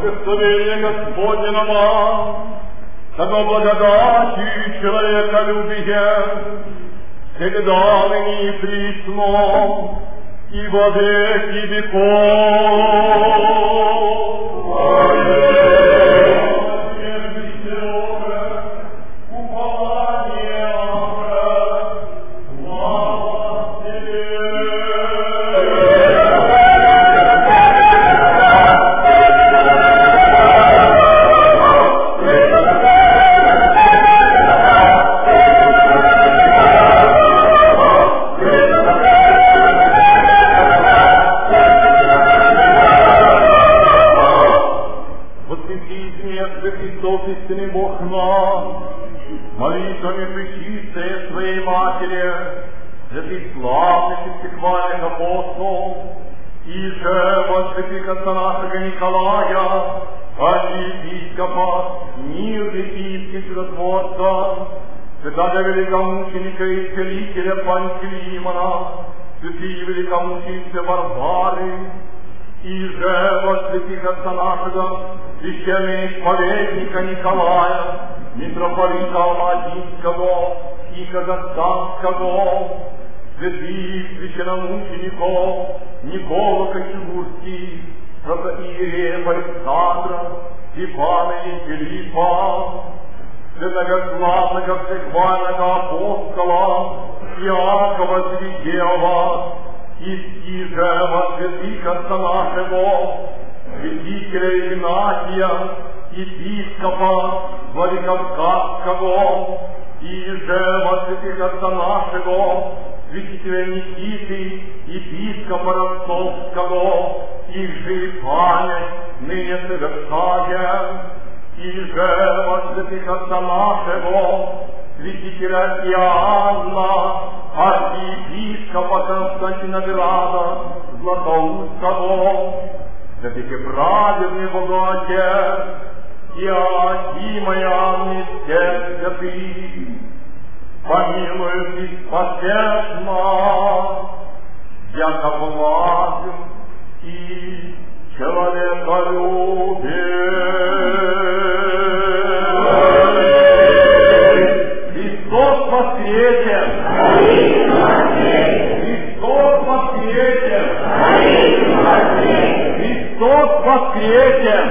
благословение Господне на вас, того благодати человеколюбия, всегда ныне и присно, и во веки веков. Молитвами Пречистой Своей Матери, святых славных и всехвальных апостолов, и же во святых отца нашего Николая, архиепископа, мирных чудотворца, святого великомученика и исцелителя Пантелеймона, святые великомученицы Варвары, и же во святых отца нашего священноисповедника Николая, митрополита Алматинского и Казахстанского, святых священномучеников Никола Кочегурский, протоиерея Александра, Степана и Филиппа, святого славного всехвального апостола Иакова Святева, и же во святых отца нашего, святителя Игнатия, епископа Владикавказского, и же во святых отца нашего, святителя Никиты, епископа Ростовского, их же и память ныне совершая, и же во святых отца нашего, святителя Иоанна, архиепископа Константинограда, Златоустого, святых и праведный Богоотец, Иоакима и Анны всех святых, помилуй и спасешь нас, яко благим и человеколюбие. Христос воскресен! Христос воскресен! Христос воскресен!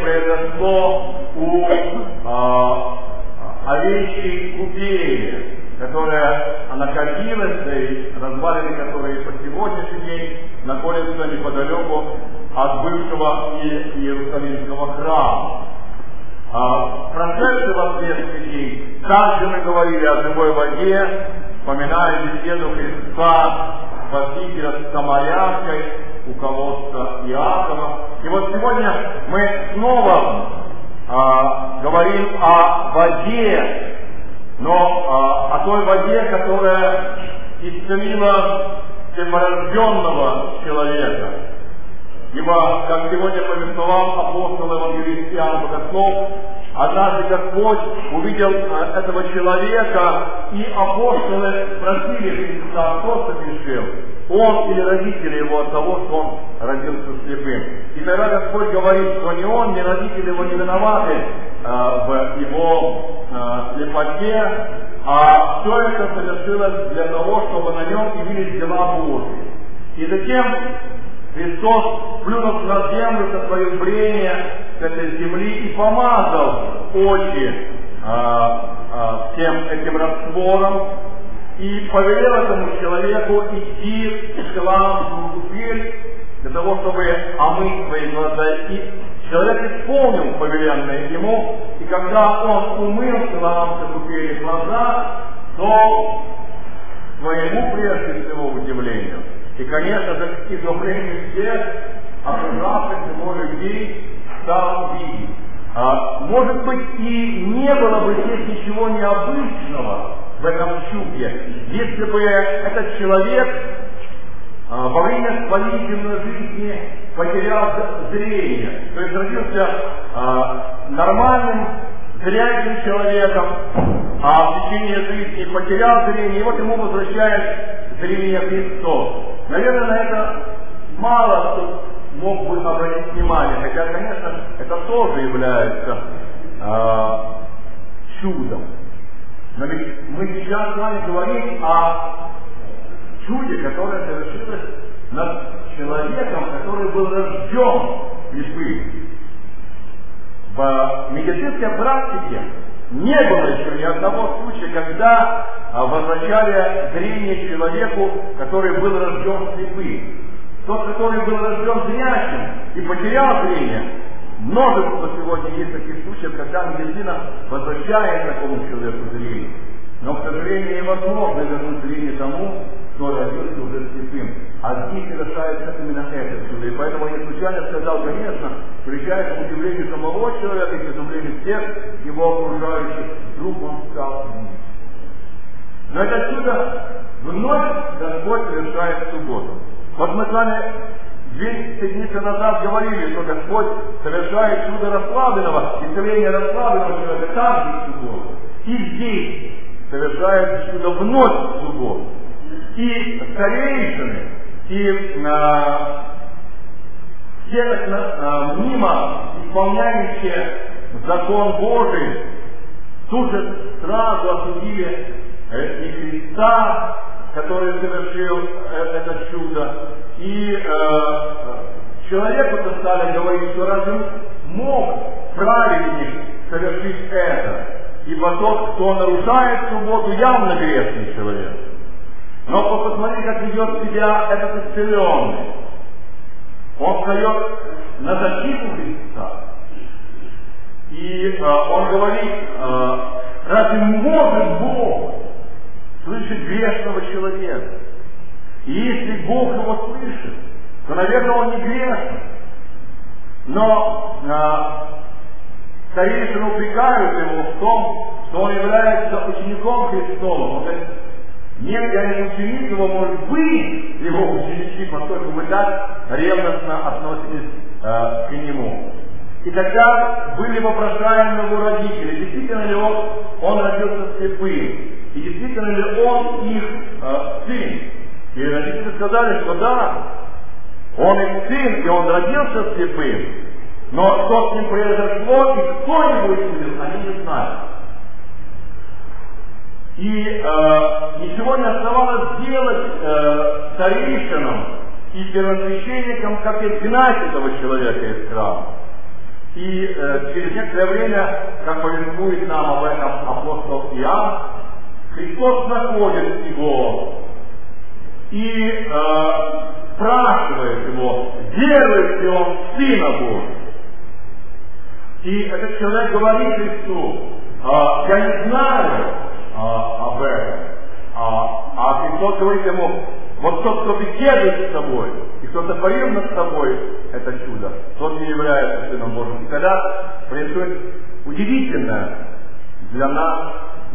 овечьей купели. которая находилась, и развалины, которые по сегодняшний день находятся неподалеку от бывшего Иерусалимского храма. Прошедший воскресный день, также мы говорили о живой воде, вспоминая беседу Христа, Спасителя с самарянкой, у колодца Иакова. И вот сегодня мы снова говорим о воде, но о той воде, которая исцелила перворожденного человека. Ибо, как сегодня повествовал апостол евангелист Иоанн Богослов, однажды Господь увидел этого человека, и апостолы спросили Христа, кто согрешил, он или родители его от того, что он родился слепым. И тогда Господь говорит, что ни он, ни родители его не виноваты в его слепоте, а все это совершилось для того, чтобы на нем явились дела Божьи. И затем Христос, плюнув на землю, сотворил брение с этой земли и помазал очи всем этим раствором, и повелел этому человеку идти в Силаамскую купель для того, чтобы омыть свои глаза. И человек исполнил повеленное ему, и когда он умыл в Силаамской купели глаза, то своему прежде всего удивлению, и, конечно же, к изумлению всех окружавших его людей, стал видеть. Может быть, и не было бы здесь ничего необычного в этом чуде, если бы этот человек во время своей земной жизни потерял зрение, то есть родился нормальным, зрячим человеком, а в течение жизни потерял зрение, и вот ему возвращает зрение Христос. Наверное, на это мало кто мог бы обратить внимание, хотя, конечно, это тоже является чудом. Но ведь мы сейчас с вами говорим о чуде, которое совершилось над человеком, который был рожден слепым. В медицинской практике не было еще ни одного случая, когда возвращали зрение человеку, который был рожден слепым. Тот, который был рожден зрячим и потерял зрение, множество сегодня есть таких случаев, когда медицина возвращает такому человеку зрение. Но, к сожалению, невозможно вернуть зрение тому, кто родился уже слепым. А здесь совершается именно это чудо. И поэтому я случайно сказал, конечно, встречаясь к удивлению самого человека и к удивлению всех его окружающих, вдруг он стал видеть. Но это чудо вновь Господь совершает в субботу. Вот мы с вами 2 седмицы назад говорили, что Господь совершает чудо расслабленного, исцеление расслабленного человека также в субботу. И здесь совершает чудо вновь в субботу. И старейшины, и все мимо исполняющие закон Божий тут же сразу осудили и Христа, который совершил это чудо, и человеку-то стали говорить, что разве мог праведник совершить это, ибо тот, кто нарушает субботу, явно грешный человек. Но посмотри, как ведет себя этот исцеленный. Он встает на защиту Христа. И он говорит, разве может Бог слышать грешного человека? И если Бог его слышит, то, наверное, он не грешный. Но старейшины упрекают его в том, что он является учеником Христовым. Он говорит, нет, я не ученик его, может быть, его ученики, поскольку вы так ревностно относитесь к нему. И тогда были вопрошаемы его родители, действительно ли он родился слепым, и действительно ли он их сын. И родители сказали, что да, он их сын, и он родился слепым, но что с ним произошло, и кто его исцелил, они не знают. И ничего не оставалось делать старейшинам и первосвященникам, как изгнать этого человека из храма. И через некоторое время, как повествует нам об этом апостол Иоанн, Христос находит его и спрашивает его, верует ли он в Сына Божия. И этот человек говорит Христу, я не знаю об этом. А Христос говорит ему, вот тот, кто беседует с тобой, и кто сотворил над тобой это чудо, тот не является Сыном Божьим. И тогда происходит удивительное для нас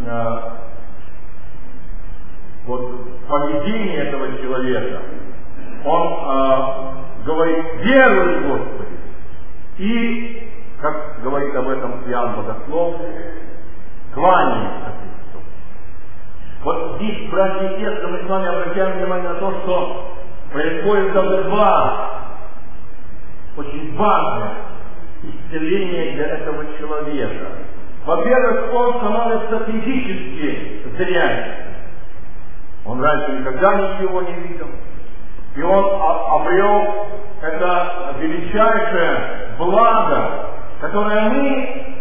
поведение этого человека. Он говорит, веруй, Господи. И, как говорит об этом Иоанн Богослов, кланяется Христу. Вот здесь, братья и сестры, мы с вами обращаем внимание на то, что происходит два очень важных исцеления для этого человека. Во-первых, он становится физически зрячим. Он раньше никогда ничего не видел. И он обрел это величайшее благо, которое мы,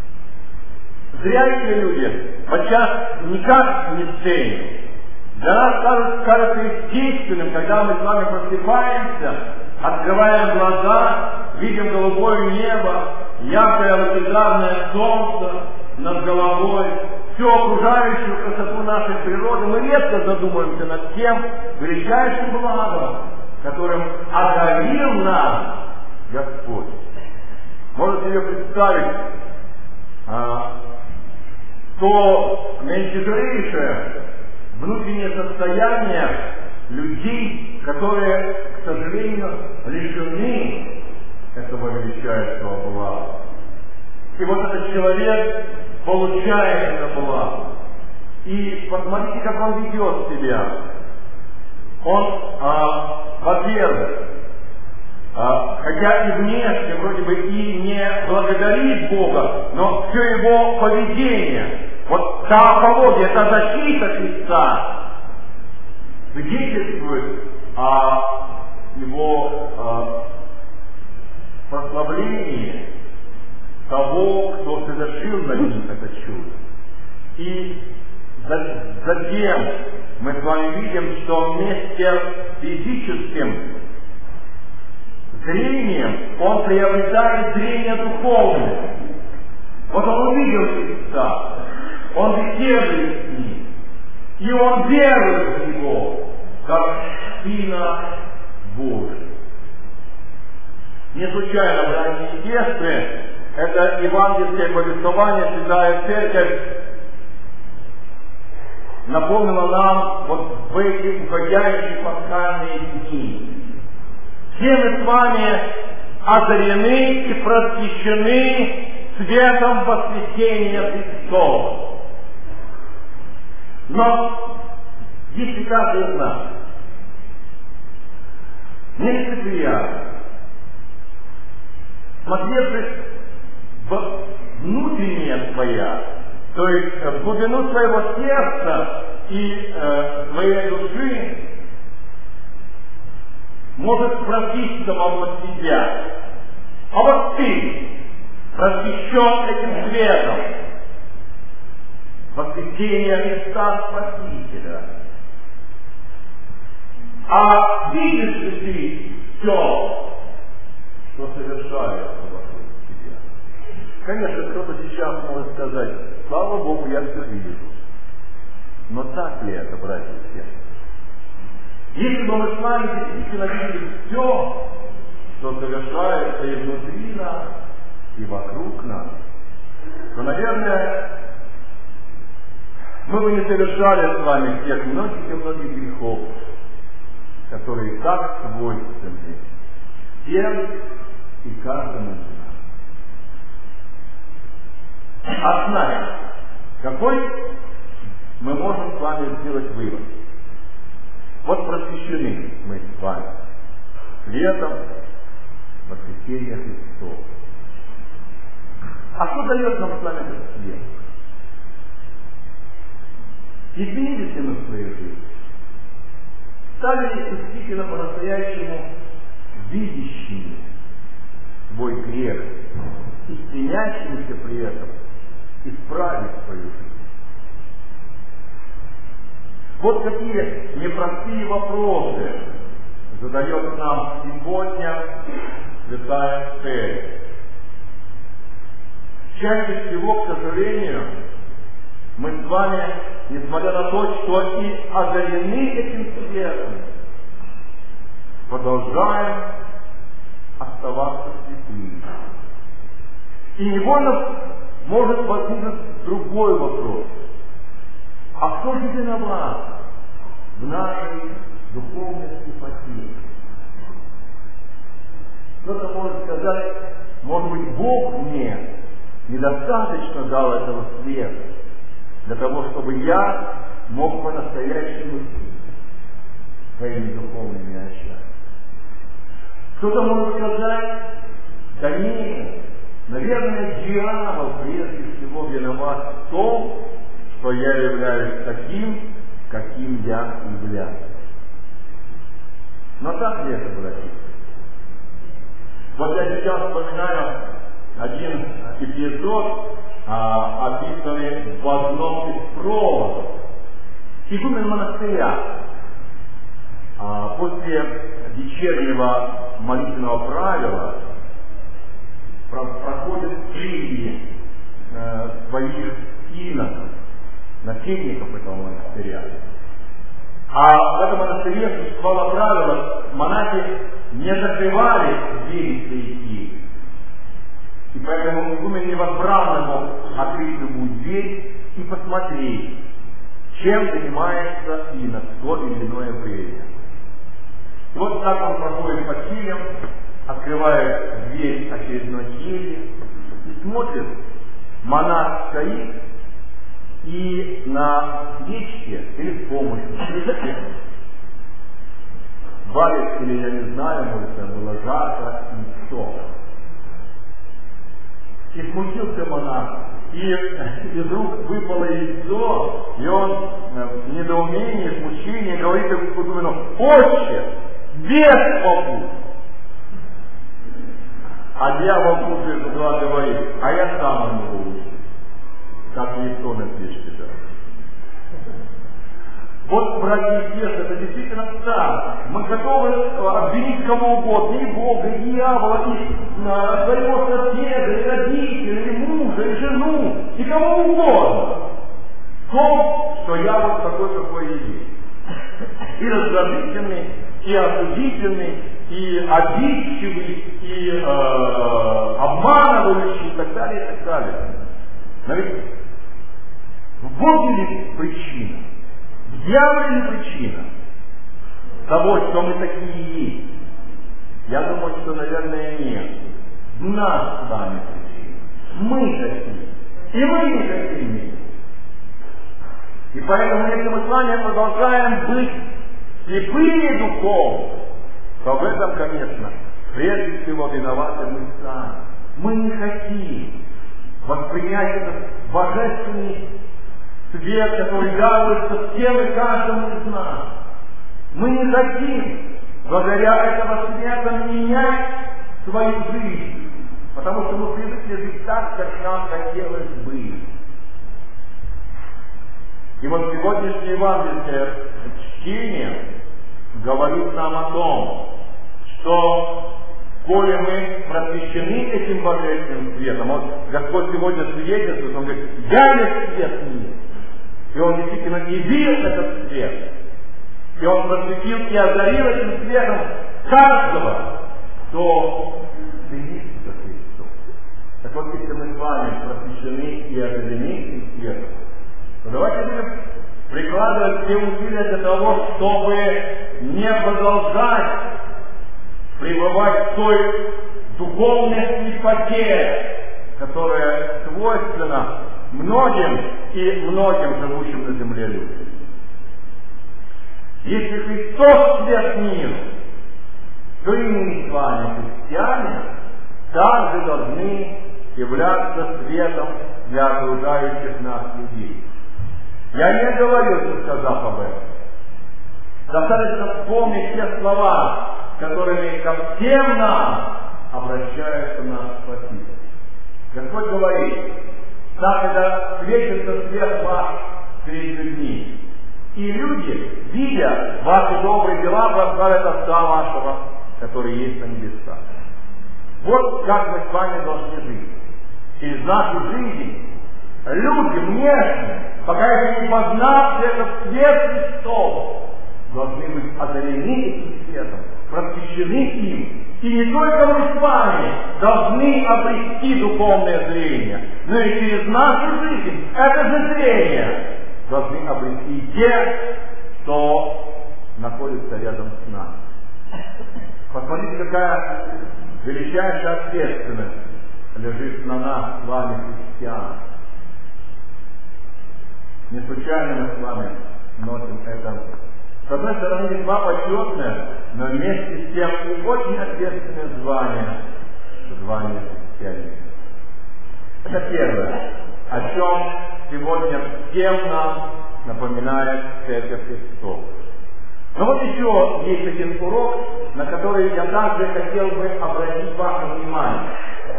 зрячие люди, подчас никак не ценим. Для нас кажется естественным, когда мы с вами просыпаемся, открываем глаза, видим голубое небо, яркое лучезарное солнце над головой, всю окружающую красоту нашей природы, мы редко задумываемся над тем величайшим благом, которым одарил нас Господь. Можете себе представить то наитяжелейшее внутреннее состояние людей, которые, к сожалению, лишены этого величайшего блага. И вот этот человек получает это благо. И посмотрите, как он ведет себя. Он, во-первых, хотя и внешне вроде бы и не благодарит Бога, но все его поведение, вот та апология, та защита Христа свидетельствует о его прославлении того, кто совершил над ним это чудо. И затем мы с вами видим, что вместе с физическим зрением он приобретает зрение духовное. Вот он увидел Христа, он беседует с ним, и он верует в Него, как Сына Божия. Не случайно, братья и сестры, это евангельское повествование, Святая Церковь напомнила нам вот в эти уходящие пасхальные дни. Все мы с вами озарены и просвещены светом воскресения Христова. Но если каждый из нас нелицеприятно, смотревшись в внутреннее своя, то есть в глубину своего сердца и своей души, может спросить самого себя, а вот ты просвещен этим светом воскресения Христа Спасителя, а видишь ли ты все, что совершается вокруг тебя? Конечно, кто-то сейчас может сказать, слава Богу, я все вижу. Но так ли это, братья и сестры? Если бы мы с вами действительно видели все, что совершается и внутри нас, и вокруг нас, то, наверное, мы бы не совершали с вами тех многих и многих грехов, которые так свойственны всем и каждому из нас. Однако, какой мы можем с вами сделать вывод? Вот просвещены мы с вами светом воскресения Христова. А что дает нам с вами этот свет? Изменились ли мы в своей жизни? Стали ли действительно по-настоящему видящими свой грех и стремящимися при этом исправить свою жизнь? Вот какие непростые вопросы задает нам сегодня Святая Церковь. Чаще всего, к сожалению, мы с вами, несмотря на то, что и озарены этим светом, продолжаем оставаться слепыми. И невольно может возникнуть другой вопрос. А кто же виноват в нашей духовной слепоте? Кто-то может сказать, может быть, Бог мне недостаточно дал этого света для того, чтобы я мог по-настоящему своими духовными очами. Кто-то может сказать, да нет, наверное, дьявол прежде всего виноват в том, что я являюсь таким, каким я являюсь. Но так ли это, братья? Вот я сейчас вспоминаю один эпизод, описанный в одном из проводов. Игумен монастыря после вечернего молитвенного правила проходят три своих иноков, насельников этого монастыря. А в этом монастыре существовало правило, монахи не закрывали двери свои. И поэтому игумен невозбранно мог открыть любую дверь и посмотреть, чем занимается инок в то или иное время. И вот так он проходит по килям, открывает дверь очередной кельи и смотрит, монах стоит и на свечке или с помощью свечки варит, или я не знаю, может это было жарко, яйцо. И смутился монах, и вдруг выпало яйцо, и он в недоумении, в смущении говорит игумену: «Отче, без попут!» А дьявол тут же говорит: «А я сам на него учу, как яйцо на свечке дал». Вот, братья и сестры, это действительно так. Мы готовы обвинить кого угодно, и Бога, и дьявола, и своего соседа, и родителя, и мужа, и жену, и кого угодно. В том, что я вот такой, какой и есть. И раздражительный, и осудительный, и обидчивый, и обманывающий, и так далее, и так далее. Но ведь в Боге ли причина? В дьяволе ли причина того, что мы такие есть? Я думаю, что, наверное, нет. В нас с вами причина. Мы такие. И мы не такие. И поэтому, если мы с вами продолжаем быть слепыми духовно, то в этом, конечно, прежде всего виноваты мы сами. Мы не хотим воспринять этот божественный свет, который даруется всем и каждому из нас. Мы не хотим благодаря этому свету менять свою жизнь, потому что мы привыкли жить так, как нам хотелось бы. И вот сегодняшнее евангельское чтение говорит нам о том, что коли мы просвещены этим божественным светом, вот Господь сегодня свидетельствует, Он говорит: «Я есть свет мира». И Он действительно явил этот свет. И Он просветил и озарил этим светом каждого, кто стремится к Христу. Так вот, если мы с вами просвещены и озарены этим светом, то давайте будем прикладывать все усилия для того, чтобы не продолжать пребывать в той духовной слепоте, которая свойственна многим и многим живущим на земле людям. Если Христос свет мира, то и мы с вами, христиане, также должны являться светом для окружающих нас людей. Я не говорю, сказав об этом. Достаточно вспомнить те слова, которыми ко всем нам обращается наш Спаситель. Господь говорит: «Так это светится свет ваш перед людьми, И люди, видя ваши добрые дела, прославят Отца вашего, который есть на небесах. Вот как мы с вами должны жить. Через нашу жизнь люди внешне, пока это не познавши этот свет Христов, должны быть одарены этим светом, просвещены им. И не только мы с вами должны обрести духовное зрение, но и через нашу жизнь это же зрение должны обрести и те, кто находится рядом с нами. Посмотрите, какая величайшая ответственность лежит на нас, с вами, христиан. Не случайно мы с вами носим это. С одной стороны, весьма почетное, но вместе с тем и очень ответственное звание христианина. Это первое, о чем сегодня всем нам напоминает Церковь Христова. Но вот еще есть один урок, на который я также хотел бы обратить ваше внимание.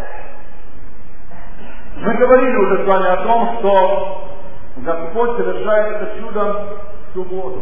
Мы говорили уже с вами о том, что Господь совершает это чудо в субботу.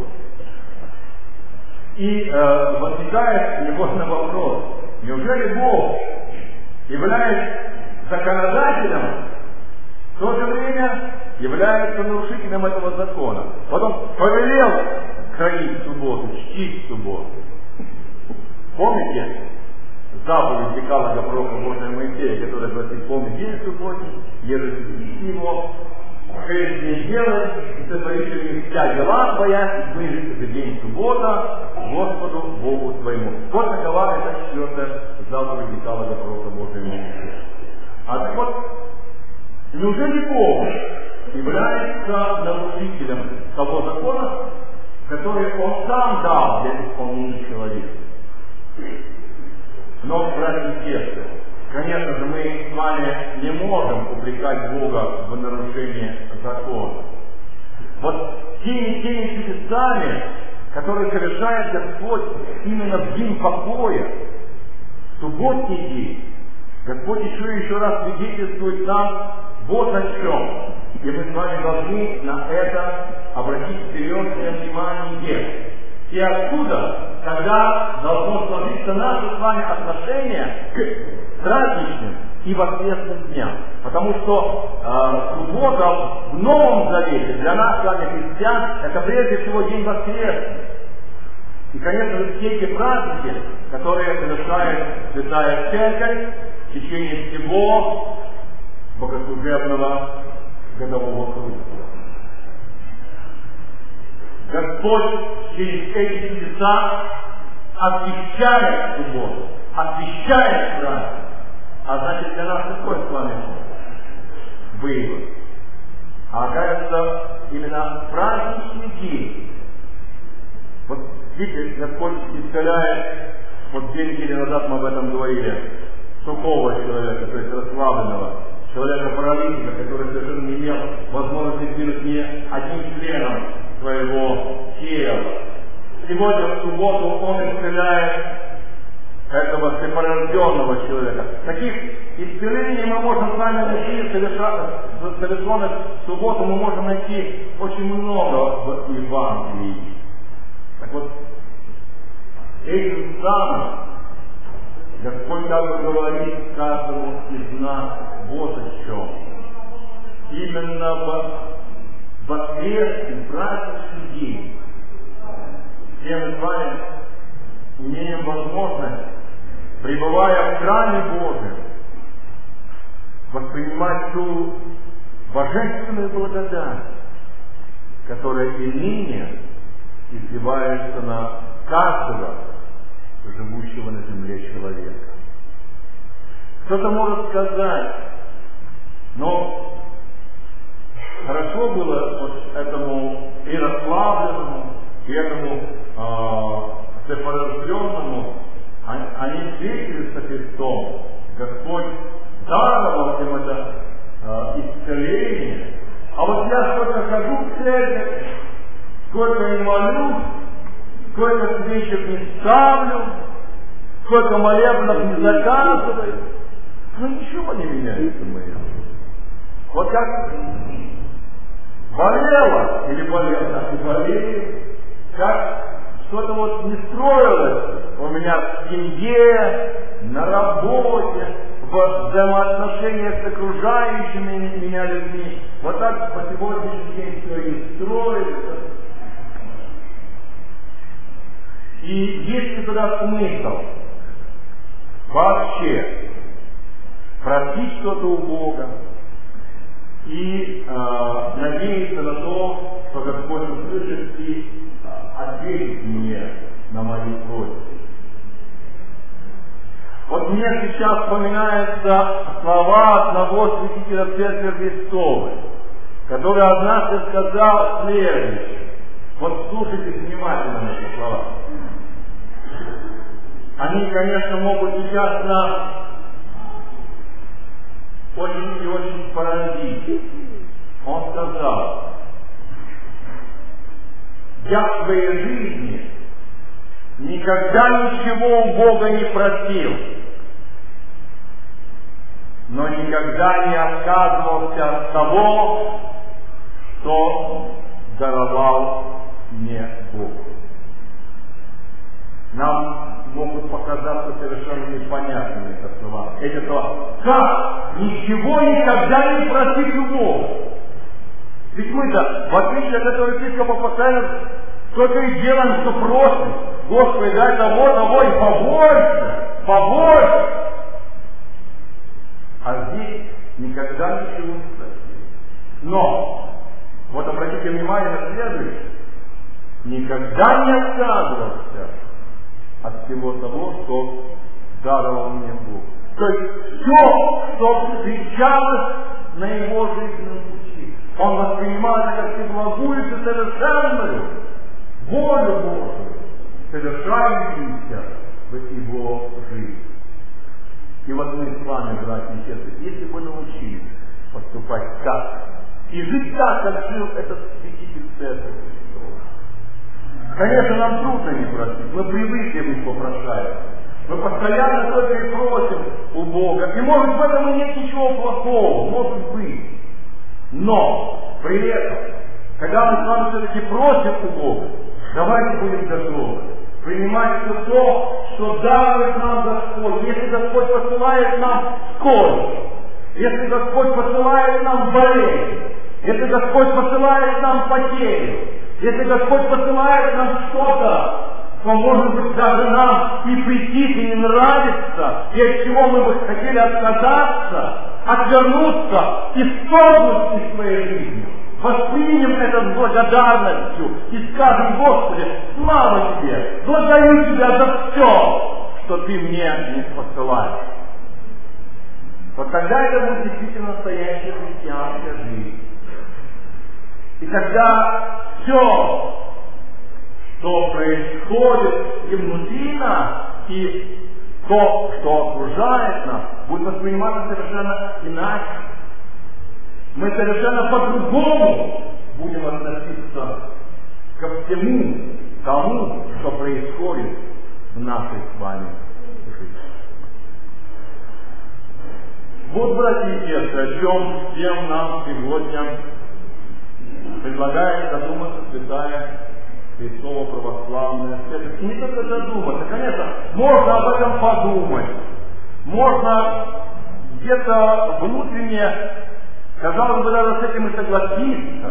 И возникает невольный вопрос: неужели Бог, являясь законодателем, в то же время является нарушителем этого закона? Вот Он повелел хранить субботу, чтить субботу. Помните заповедь Декалога пророка Божия Моисея, который говорит: помни день субботний, ежедневно его, 6 дней делай, и сотворишь вся дела твоя, и ближется же день суббота Господу Богу твоему. Вот такова эта 4-я заповедь Декалога пророка Божия Моисея. А так вот, неужели Бог является нарушителем того закона, который Он сам дал для исполнения человека? Но, братья и сестры, конечно же, мы с вами не можем упрекать Бога в нарушении закона. Вот теми чудесами, которые совершает Господь именно в день покоя, в субботний день, Господь еще раз свидетельствует нам вот о чем. И мы с вами должны на это обратить серьезное внимание. И отсюда тогда должно сложиться наше с вами отношение к праздничным и воскресным дням. Потому что суббота в Новом Завете для нас с вами, христиан, это прежде всего день воскресный. И, конечно же, все эти праздники, которые совершает Святая Церковь в течение всего богослужебного годового круга. Господь через эти чудеса освящает субботу, освящает праздник. А значит, для нас какой с вами вывод? А оказывается, именно праздничный день. Вот видите, Господь исцеляет, вот 2 недели назад мы об этом говорили, сухого человека, то есть расслабленного, человека-паралитика, который совершенно не имел возможности двинуть ни одним членом своего тела. Сегодня в субботу Он исцеляет этого слепорожденного человека. Таких исцелений мы можем с вами найти, совершенных в субботу мы можем найти очень много в Евангелии. Так вот, этим самым Господь как бы говорит каждому из нас вот о чем. Именно в воскресный праздничный день все мы с вами имеем возможность, пребывая в храме Божьем, воспринимать ту божественную благодать, которая и ныне изливается на каждого живущего на земле человека. Кто-то может сказать: но хорошо было вот этому и расслабленному, и этому слепорожденному, они встретились со Христом. Господь даровал им это исцеление. А вот я сколько хожу в церковь, сколько не молюсь, сколько свечек не ставлю, сколько молебнов не заказываю, но ничего не меняется в моей жизни. Вот как болела или болела, так и болеет. Как что-то вот не строилось у меня в семье, на работе, в взаимоотношениях с окружающими меня людьми. Вот так по сегодняшний день все и строится. И есть ли туда смысл вообще просить что-то у Бога и надеяться на то, что Господь услышит и ответит мне на мои просьбы. Вот мне сейчас вспоминаются слова одного святителя Церкви Христовой, который однажды сказал следующее. Вот слушайте внимательно эти слова. Они, конечно, могут сейчас нас очень и очень поразить. Он сказал: я в своей жизни никогда ничего у Бога не просил, но никогда не отказывался от того, что даровал мне Бог. Нам могут показаться совершенно непонятными эти слова. Как? Ничего никогда не просить у Бога. Ведь мы-то, в отличие от этого епископа, постоянно только и делаем, что просим. Господи, дай того, и побольше. А здесь никогда ничего не просили. Но, вот обратите внимание на следующее. Никогда не отказывался от всего того, что даровал мне Бог. То есть все, что встречалось на его жизненном пути, он воспринимал это как всеблагую и совершенную волю Божию, совершающуюся в его жизни. И вот мы с вами, братья и сестры, если бы научились поступать так и жить так, как жил этот святитель Церкви Христовой. Конечно, нам трудно не просить, мы привыкли быть попрошаем. Мы постоянно только и просим у Бога. И может в этом и нет ничего плохого, может быть. Но при этом, когда мы с вами все-таки просим у Бога, давайте будем готовы принимать все то, что дарует нам Господь. Если Господь посылает нам скорбь, если Господь посылает нам болезнь, если Господь посылает нам потерю, если Господь посылает нам что-то, то, может быть, даже нам и прийти и не нравится, и от чего мы бы хотели отказаться, отвернуться и вторгнуть из своей жизни. Воспримем это с благодарностью и скажем: Господи, слава Тебе, благодарю Тебя за все, что Ты мне не посылаешь. Вот тогда это будет действительно настоящая христианская жизнь. И когда все, что происходит и внутри нас, и то, что окружает нас, будет восприниматься совершенно иначе. Мы совершенно по-другому будем относиться ко всему тому, что происходит в нашей с вами жизни. Вот, братья и сестры, о чем всем нам сегодня предлагает задуматься святая Христова православная церковь. И не только задуматься, конечно, можно об этом подумать, можно где-то внутренне, казалось бы, даже с этим и согласиться.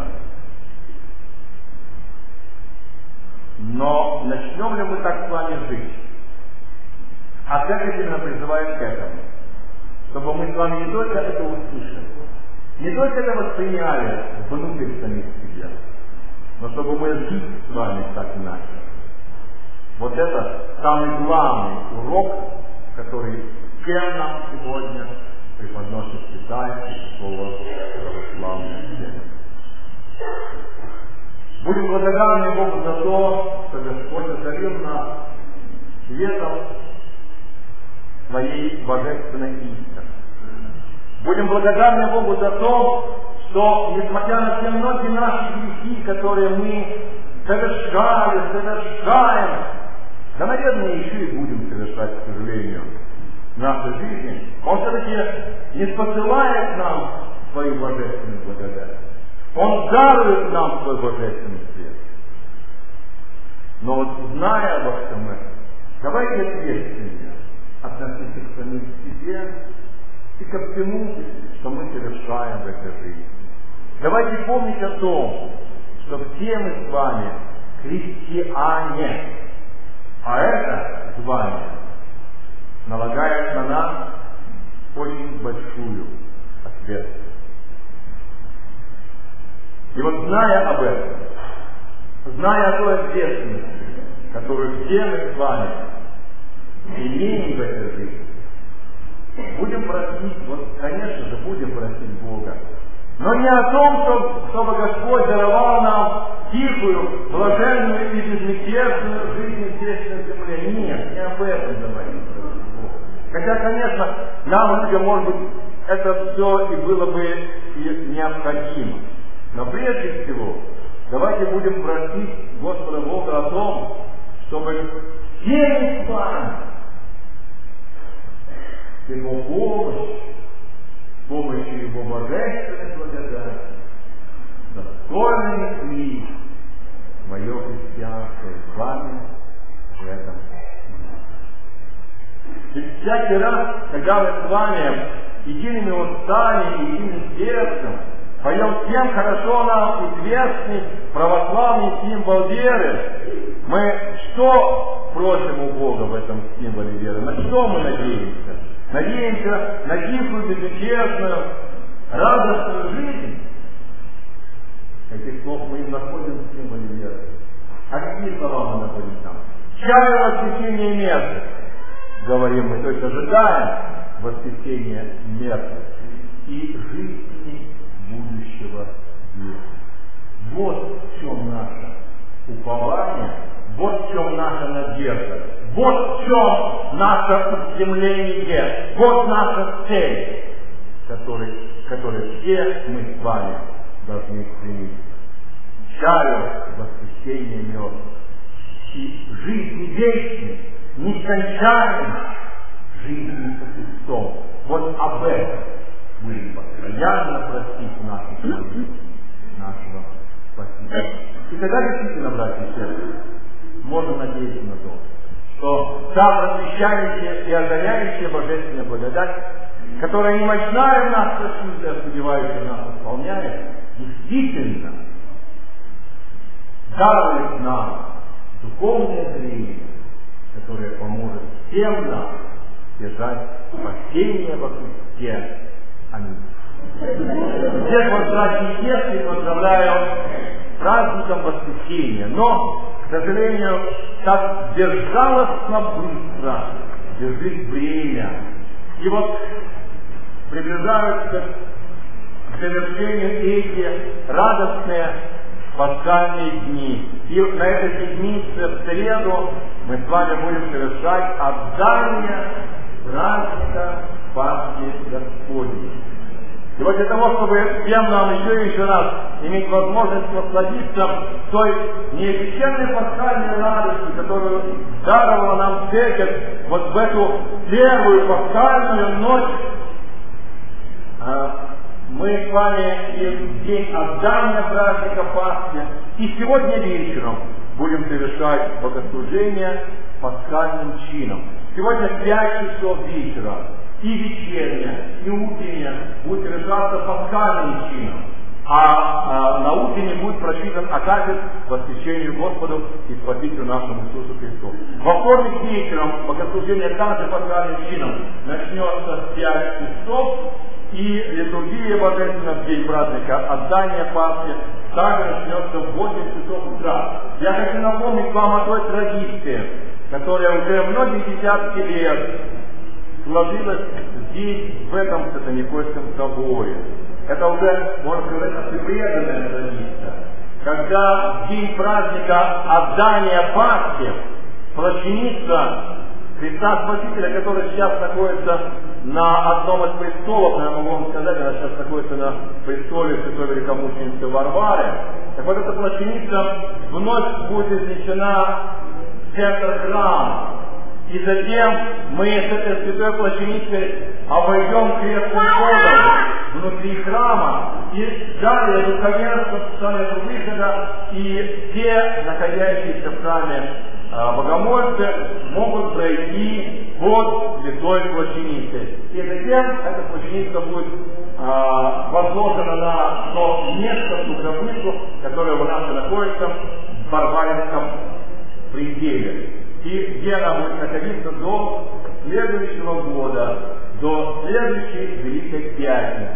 Но начнем ли мы так с вами жить? А церковь именно призывает к этому, чтобы мы с вами не только это услышали, не только это восприняли внутрь самих себя, но чтобы мы жить с вами так начали. Вот это самый главный урок, который всем нам сегодня преподносит святая Христова православная церковь. Будем благодарны Богу за то, что Господь одарил нас светом своей божественной истины. Будем благодарны Богу за то, что, несмотря на все многие наши грехи, которые мы совершаем, да, наверное, еще и будем совершать, к сожалению, в нашей жизни, Он все-таки не посылает нам свою божественную благодать. Он дарует нам свой божественный свет. Но вот зная обо всем этом, давайте ответственно относиться к самим себе и ко всему, что мы совершаем в этой жизни. Давайте помнить о том, что все мы с вами христиане, а это звание налагает на нас очень большую ответственность. И вот зная об этом, зная о той ответственности, которую все мы с вами имеем в этой жизни, будем просить, вот, конечно же, будем просить Бога, но не о том, чтобы Господь даровал нам тихую, блаженную и безмятежную жизнь здесь на земле. Нет, не об этом говорится. Хотя, конечно, нам, людям, может быть, это все и было бы и необходимо. Но прежде всего, давайте будем просить Господа Бога о том, чтобы все с вами Его помощь, с помощью Его божественной благодати, достойно несли свое христианское звание в этом мире. Ведь всякий раз, когда мы с вами едиными устами, единым сердцем поем всем хорошо нам известный православный символ веры, мы что просим у Бога в этом символе веры? На что мы надеемся? Надеемся на тихую, безмятежную, радостную жизнь. Этих слов мы и находим в символе веры. А какие слова мы находим там? Чаю воскресения мертвых, говорим мы, то есть ожидаем воскресения мертвых и жизни будущего мира. Вот в чем наше упование, вот в чем наша надежда, вот в чем наше устремление, вот наша цель, которой все мы с вами должны стремиться. Чаю воскресения мертвых и жизни вечной, нескончаемой жизни со Христом. Вот об этом мы постоянно просить нашего Спасителя. И тогда действительно, братья и сестры, можно надеяться на то, что та просвещающая и озаряющая божественная благодать, которая не мощная в нас сосуде, а сбивающая нас исполняет, действительно дарует нам духовное зрение, которое поможет всем нам держать спасение во Христе. Аминь. Всех вас, братья и сестры, поздравляю с праздником Воскресения. Но, к сожалению, так безжалостно быстро бежит время. И вот приближаются к завершению эти радостные пасхальные дни. И на этой седмице, в среду, мы с вами будем совершать отдание праздника Пасхи Господней. И вот для того, чтобы всем нам еще раз иметь возможность насладиться той необычайной пасхальной радостью, которую даровала нам Церковь вот в эту первую пасхальную ночь, мы с вами и в день отдания праздника Пасхи, и сегодня вечером будем совершать богослужение пасхальным чином. Сегодня в 5 часов вечера и вечерняя, и утренняя будет совершаться пасхальным чином, а на утренне будет прочитан акафист восхищению Господу и Спасителю нашему Иисусу Христу. Во вторник вечером богослужение также пасхальным чином начнется в 5 часов, и литургия божественная в день праздника отдания Пасхи также начнется в 8 часов утра. Я хочу напомнить вам о той традиции, которая уже многие десятки лет сложилась здесь, в этом Свято-Никольском соборе. Это уже, можно сказать, общепреданная традиция. Когда в день праздника отдания Пасхи плащаница Христа Спасителя, который сейчас находится на одном из престолов, я могу вам сказать, она сейчас находится на престоле Святой Великомученицы Варвары. Так вот, эта плащаница вновь будет изнесена в центр храма. И затем мы с этой святой плащаницей обойдем крестным ходом внутри храма, и далее духовенство станет у выхода, и все находящиеся в храме богомольцы могут пройти под святой плащаницей. И затем эта плащаница будет возложена на то место, ту гробницу, которое у нас находится в Барбаринском пределе. И где она будет находиться до следующего года, до следующей Великой Пятницы.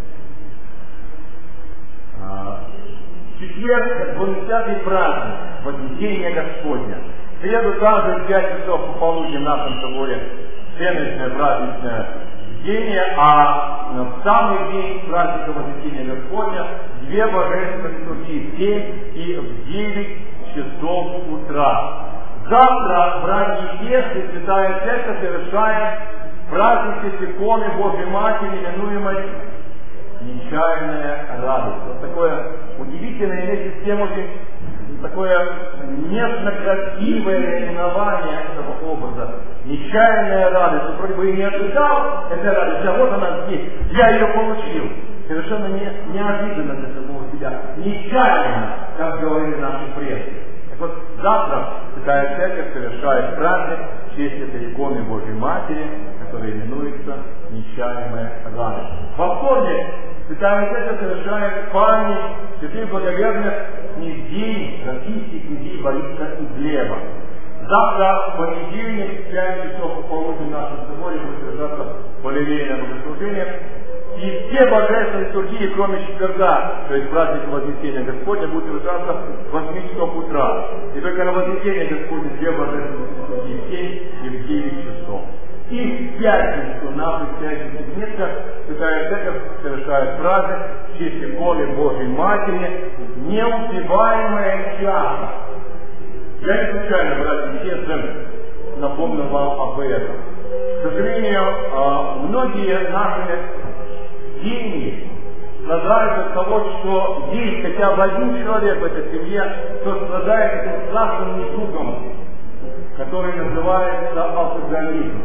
В четверг это 20-й праздник, Вознесение Господня. В среду также в 5 часов пополудни в нашем соборе всеночное праздничное бдение, а в самый день праздника Вознесения Господня две божественные литургии в 7 и в 9 часов утра. Завтра в ранний вечер Святая Церковь совершает праздник иконы Божьей Матери, именуемой «Нечаянная радость». Вот такое удивительное, вместе с тем очень такое нежно-красивое именование этого образа. Нечаянная радость. Он вроде бы и не ожидал этой радости, а вот она здесь. Я ее получил. Совершенно неожиданно для самого себя. Нечаянно, как говорили наши предки. Так вот, завтра Святая Церковь совершает праздник в честь этой иконы Божьей Матери, которая именуется «Нечаянная радость». Во вторник Святая Церковь совершает память святых благоверных князей, российских князей Бориса и Глеба. Завтра, в понедельник, в 5 часов пополудни в нашем соборе будет совершаться полилейное богослужение. И все божественные литургии, кроме четверга, то есть праздника Вознесения Господня, будут совершаться в 8 часов утра. И только на Вознесение Господня две божественные литургии в 7 и в 9 часов. И в пятницу, на предстоящем седмице, Святая Церковь совершает праздник в честь иконы Божьей Матери, неуспеваемая чаша. Я не случайно, братья и сестры, напомнил вам об этом. К сожалению, многие наши семьи страдают от того, что есть хотя бы один человек в этой семье, кто страдает этим страшным недугом, который называется алкоголизм.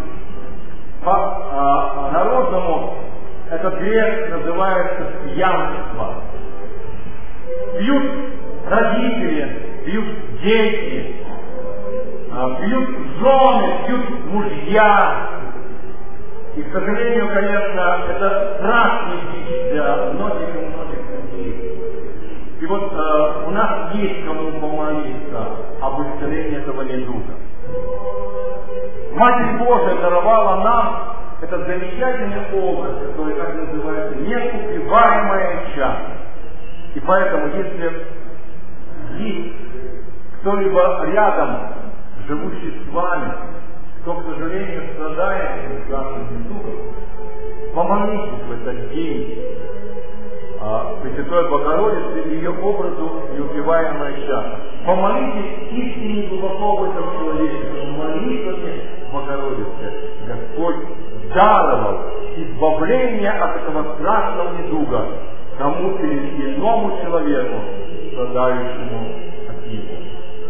По-народному этот грех называется пьянство. Пьют родители, пьют дети, пьют жены, пьют мужья. И, к сожалению, конечно, это страшный бич для многих и многих людей. И вот у нас есть кому помолиться об исцелении этого недуга. Матерь Божия даровала нам этот замечательный образ, который так называется неуспеваемая чаша. И поэтому, если есть кто-либо рядом, живущий с вами, кто, к сожалению, страдает этим страшным недугом, помолитесь в этот день Пресвятой Богородице и ее образу неубиваемая чаша. Помолитесь истине глубоко в этом человеке, что молитвами Богородице Господь даровал избавление от этого страшного недуга тому или иному человеку, страдающему от него.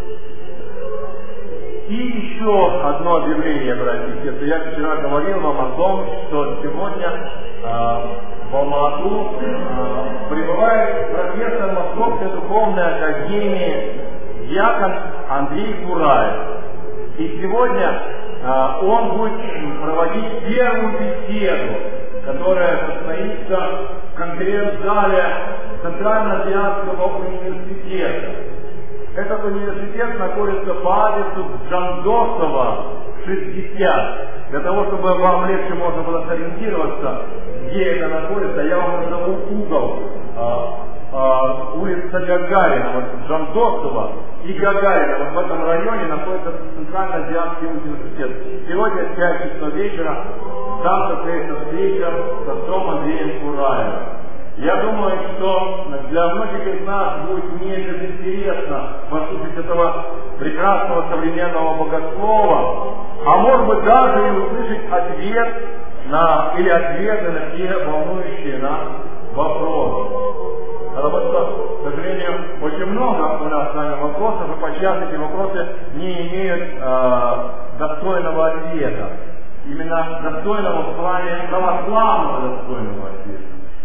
И еще одно объявление, братья и сестры. Я вчера говорил вам о том, что сегодня в Алма-Ату прибывает профессор Московской духовной академии диакон Андрей Кураев. И сегодня он будет проводить первую беседу, которая состоится в конференц-зале Центрально-Азиатского университета. Этот университет находится по адресу Джандосова, 60. Для того, чтобы вам легче можно было сориентироваться, где это находится, я вам назову угол. Улица Гагарина, вот Джандосова и Гагарина. Вот в этом районе находится Центрально-Азиатский университет. Сегодня в 5 часов вечера там состоится встреча с отцом Андреем Кураевым. Я думаю, что для многих из нас будет не безинтересно послушать этого прекрасного современного богослова, а может быть даже и услышать ответы на те волнующие нас вопросы. Потому что, к сожалению, очень много у нас с вами вопросов, и подчас эти вопросы не имеют достойного ответа. Именно достойного в плане православного достойного ответа.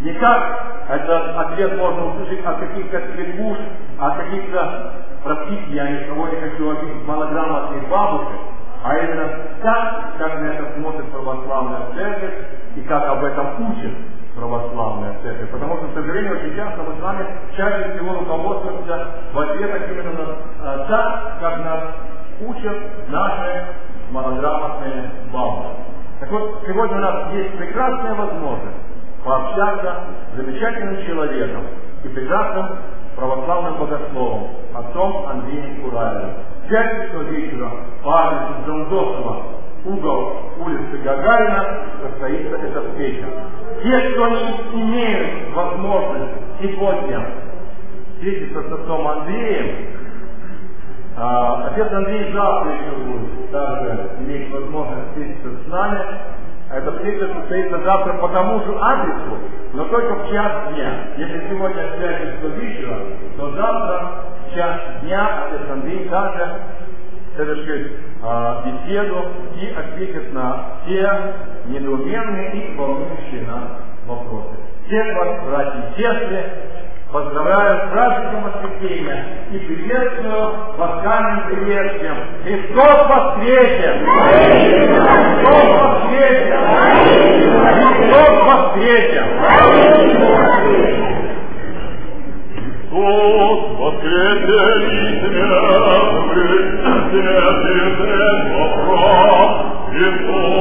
Не как этот ответ можно услышать от каких-то кликуш, от каких-то, простите, я никого не хочу обидеть, малограмотных бабушек, а именно так, как на это смотрит православная церковь и как об этом учит православная церковь. Потому что, к сожалению, очень часто мы с вами чаще всего руководствуемся в ответах именно так, как нас учат наши малограмотные бабушки. Так вот, сегодня у нас есть прекрасная возможность пообщаться с замечательным человеком и прекрасным православным богословом, отцом Андреем Кураевым. В пятницу вечера по адресу Джондосова, угол улицы Гагарина, состоится эта встреча. Те, кто не имеют возможность сегодня встретиться с отцом Андреем, отец Андрей завтра еще будет также иметь возможность встретиться с нами. Эта встреча состоится завтра по тому же адресу, но только в час дня. Если сегодня в пятницу вечера, то завтра в час дня отец Андрей также совершит беседу и ответит на все недоуменные и волнующие нас вопросы. Всех вас, братья и сестры, поздравляю с праздником Воскресения и приветствую пасхальным приветствием. Христос воскресен! Христос воскресен! Христос воскресен! Христос воскресен из мертвых, святый вопрос, Христос